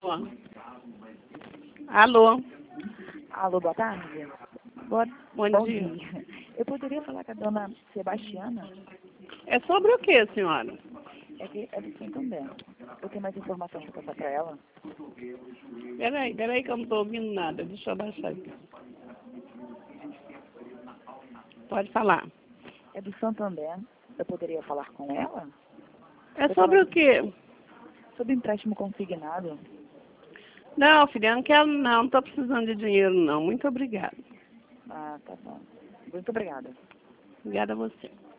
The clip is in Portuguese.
Alô? Alô? Alô, boa tarde. Bom dia. Eu poderia falar com a dona Sebastiana? É sobre o que, senhora? É do Santander. Eu tenho mais informações para passar para ela? Peraí que eu não estou ouvindo nada. Deixa eu abaixar aqui. Pode falar. É do Santander. Eu poderia falar com ela? É sobre o quê? Sobre empréstimo consignado. Não, filha, não quero não. Não estou precisando de dinheiro, não. Muito obrigada. Ah, tá bom. Muito obrigada. Obrigada a você.